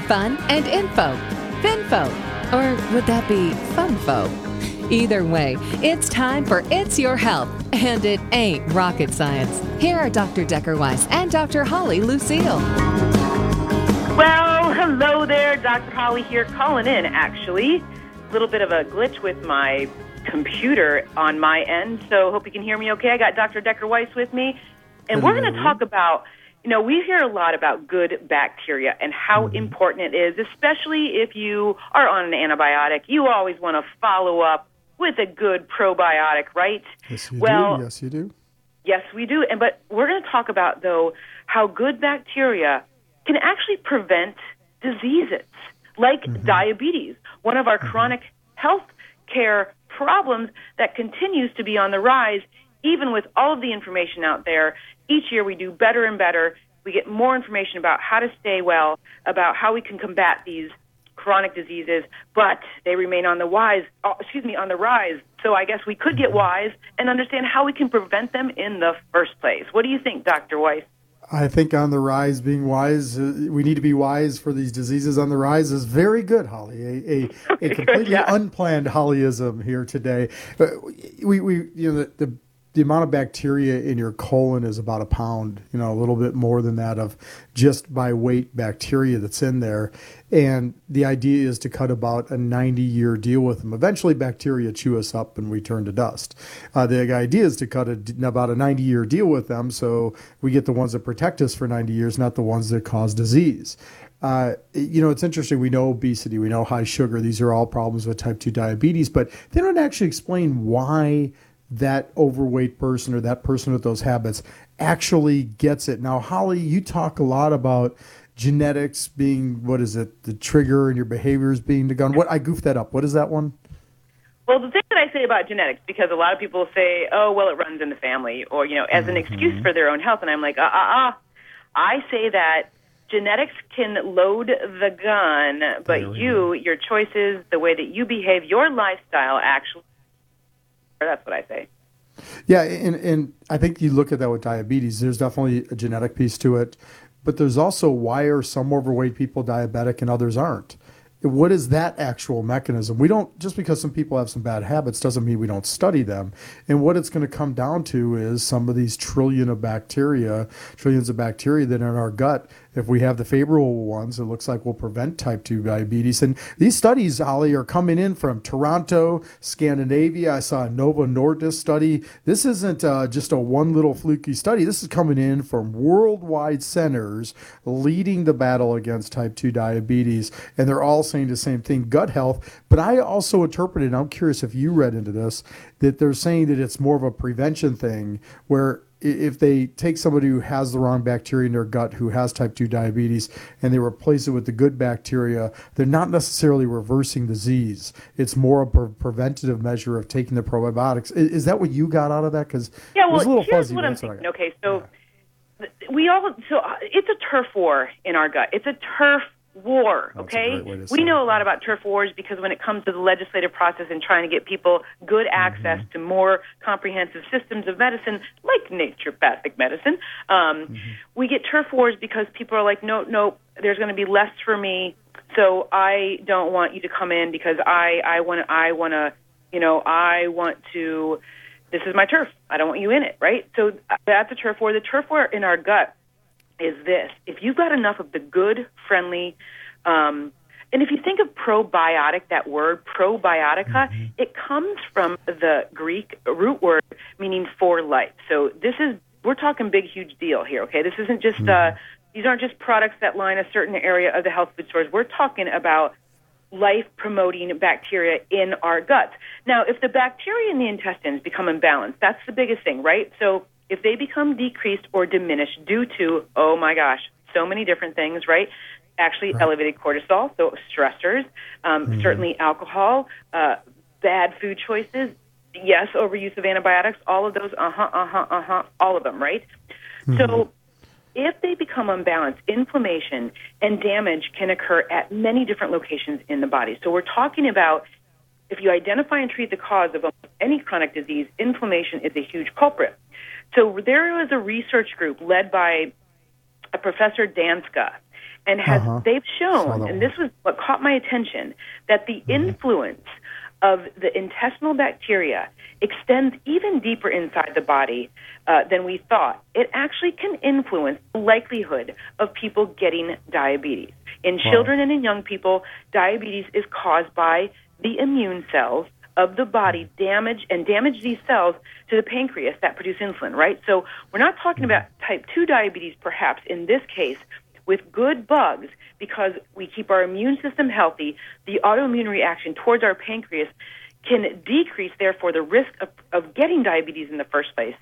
fun and info. Finfo. Or would that be funfo? Either way, it's time for It's Your Health, and it ain't rocket science. Here are Dr. Decker Weiss and Dr. Holly Lucille. Well, hello there, Dr. Holly here, calling in, actually. A little bit of a glitch with my computer on my end, so hope you can hear me okay. I got Dr. Decker Weiss with me, and we're going to talk about, we hear a lot about good bacteria and how important it is, especially if you are on an antibiotic. You always want to follow up with a good probiotic, right? Yes, you do. Yes, you do. Yes, we do. But we're going to talk about, though, how good bacteria can actually prevent diseases like diabetes, one of our chronic health care problems that continues to be on the rise, even with all of the information out there. Each year we do better and better. We get more information about how to stay well, about how we can combat these chronic diseases, but they remain on the rise. So I guess we could get wise and understand how we can prevent them in the first place. What do you think, Dr. Weiss? I think on the rise, being wise, we need to be wise for these diseases on the rise is very good, Holly. A completely unplanned Hollyism here today. The amount of bacteria in your colon is about a pound, a little bit more than that of just by weight bacteria that's in there. And the idea is to cut about a 90-year deal with them. Eventually, bacteria chew us up and we turn to dust. The idea is to cut about a 90-year deal with them so we get the ones that protect us for 90 years, not the ones that cause disease. It's interesting. We know obesity, we know high sugar. These are all problems with type 2 diabetes, but they don't actually explain why that overweight person or that person with those habits actually gets it. Now, Holly, you talk a lot about genetics being, the trigger and your behaviors being the gun. I goofed that up. What is that one? Well, the thing that I say about genetics, because a lot of people say, it runs in the family, or, as an excuse for their own health. And I'm like, I say that genetics can load the gun, but your choices, the way that you behave, your lifestyle actually, that's what I say. Yeah, and I think you look at that with diabetes. There's definitely a genetic piece to it, but there's also why are some overweight people diabetic and others aren't? What is that actual mechanism? We don't, just because some people have some bad habits doesn't mean we don't study them. And what it's going to come down to is some of these trillions of bacteria that are in our gut. If we have the favorable ones, it looks like we'll prevent type 2 diabetes. And these studies, Holly, are coming in from Toronto, Scandinavia. I saw a Novo Nordisk study. This isn't just a one little fluky study. This is coming in from worldwide centers leading the battle against type 2 diabetes. And they're all saying the same thing, gut health. But I also interpreted, and I'm curious if you read into this, that they're saying that it's more of a prevention thing where if they take somebody who has the wrong bacteria in their gut, who has type 2 diabetes, and they replace it with the good bacteria, they're not necessarily reversing disease. It's more a preventative measure of taking the probiotics. Is that what you got out of that? Because it was a little here's fuzzy. What I'm thinking. Okay, so it's a turf war in our gut. It's a turf war, okay? We know a lot about turf wars because when it comes to the legislative process and trying to get people good access to more comprehensive systems of medicine, like naturopathic medicine, we get turf wars because people are like, no, there's going to be less for me, so I don't want you to come in because I want to, this is my turf. I don't want you in it, right? So that's a turf war. The turf war in our gut is this. If you've got enough of the good, friendly, and if you think of probiotic, that word, probiotica, it comes from the Greek root word meaning for life. So we're talking big, huge deal here, okay? This isn't just, these aren't just products that line a certain area of the health food stores. We're talking about life-promoting bacteria in our guts. Now, if the bacteria in the intestines become imbalanced, that's the biggest thing, right? So if they become decreased or diminished due to, oh my gosh, so many different things, right? Actually, elevated cortisol, so stressors, certainly alcohol, bad food choices, yes, overuse of antibiotics, all of those, all of them, right? So if they become unbalanced, inflammation and damage can occur at many different locations in the body. So we're talking about if you identify and treat the cause of any chronic disease, inflammation is a huge culprit. So there was a research group led by a Professor Danska, And they've shown, and this was what caught my attention, that the influence of the intestinal bacteria extends even deeper inside the body than we thought. It actually can influence the likelihood of people getting diabetes. In children and in young people, diabetes is caused by the immune cells of the body damage these cells to the pancreas that produce insulin, right? So we're not talking about type 2 diabetes, perhaps, in this case, with good bugs, because we keep our immune system healthy. The autoimmune reaction towards our pancreas can decrease, therefore, the risk of getting diabetes in the first place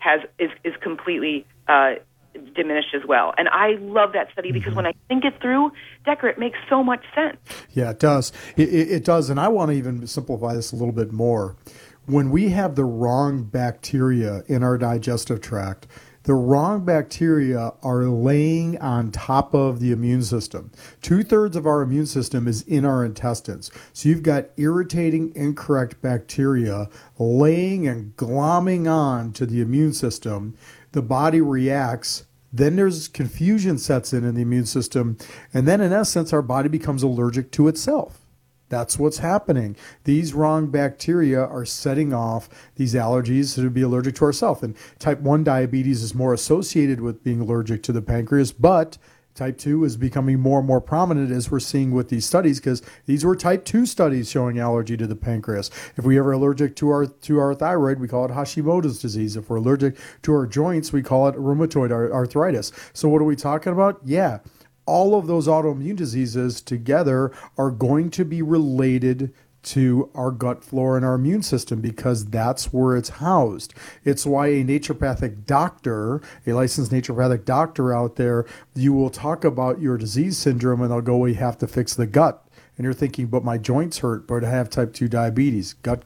is completely diminished as well. And I love that study because when I think it through, Decker, it makes so much sense. Yeah, it does. It does. And I want to even simplify this a little bit more. When we have the wrong bacteria in our digestive tract, the wrong bacteria are laying on top of the immune system. 2/3 of our immune system is in our intestines. So you've got irritating, incorrect bacteria laying and glomming on to the immune system. The body reacts. Then there's confusion sets in the immune system. And then in essence, our body becomes allergic to itself. That's what's happening. These wrong bacteria are setting off these allergies to be allergic to ourselves. And type 1 diabetes is more associated with being allergic to the pancreas, but type 2 is becoming more and more prominent, as we're seeing with these studies, because these were type 2 studies showing allergy to the pancreas. If we are allergic to our thyroid, we call it Hashimoto's disease. If we're allergic to our joints, we call it rheumatoid arthritis. So what are we talking about? Yeah. All of those autoimmune diseases together are going to be related to our gut flora and our immune system because that's where it's housed. It's why a naturopathic doctor, a licensed naturopathic doctor out there, you will talk about your disease syndrome and they'll go, we have to fix the gut. And you're thinking, but my joints hurt, but I have type 2 diabetes. Gut.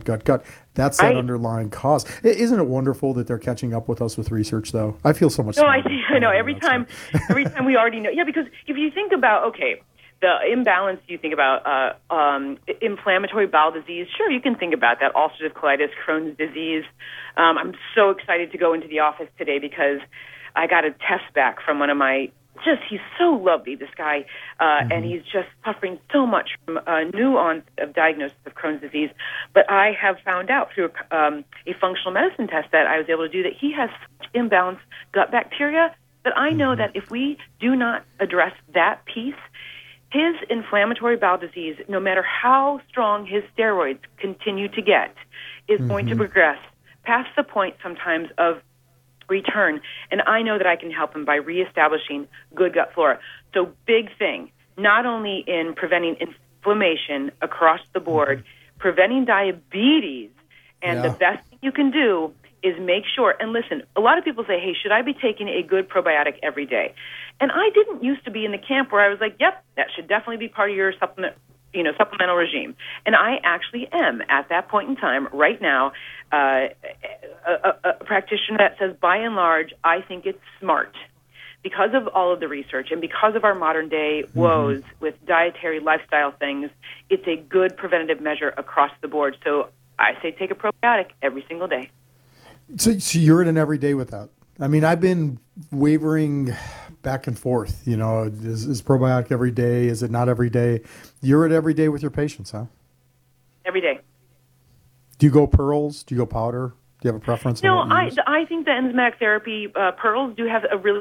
That's that underlying cause. Isn't it wonderful that they're catching up with us with research, though? I feel so much. No, I know. Every time we already know. Yeah, because if you think about, the imbalance, you think about inflammatory bowel disease. Sure, you can think about that. Ulcerative colitis, Crohn's disease. I'm so excited to go into the office today because I got a test back from one of my. He's so lovely, this guy, and he's just suffering so much from a nuance of diagnosis of Crohn's disease. But I have found out through a functional medicine test that I was able to do that he has such imbalanced gut bacteria that I know that if we do not address that piece, his inflammatory bowel disease, no matter how strong his steroids continue to get, is going to progress past the point sometimes of return, and I know that I can help him by reestablishing good gut flora. So big thing, not only in preventing inflammation across the board, preventing diabetes, and the best thing you can do is make sure, and listen, a lot of people say, hey, should I be taking a good probiotic every day? And I didn't used to be in the camp where I was like, yep, that should definitely be part of your supplemental regime. And I actually am at that point in time right now a practitioner that says, by and large, I think it's smart because of all of the research and because of our modern day woes with dietary lifestyle things. It's a good preventative measure across the board. So I say take a probiotic every single day. So you're in an everyday with that. I mean, I've been wavering back and forth. Is probiotic every day? Is it not every day? You're at every day with your patients, huh? Every day. Do you go pearls? Do you go powder? Do you have a preference? No, I think the enzymatic therapy pearls do have a really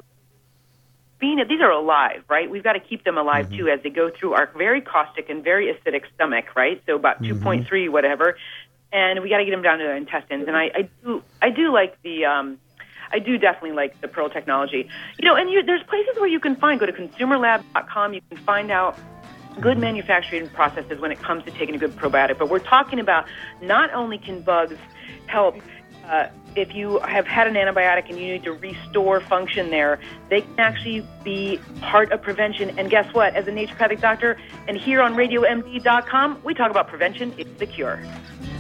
these are alive, right? We've got to keep them alive too as they go through our very caustic and very acidic stomach, right? So about 2.3 whatever, and we got to get them down to the intestines. And I do like the I do definitely like the Pearl technology. And there's places where you can go to consumerlab.com. You can find out good manufacturing processes when it comes to taking a good probiotic. But we're talking about not only can bugs help if you have had an antibiotic and you need to restore function there, they can actually be part of prevention. And guess what? As a naturopathic doctor, and here on RadioMD.com, we talk about prevention is the cure.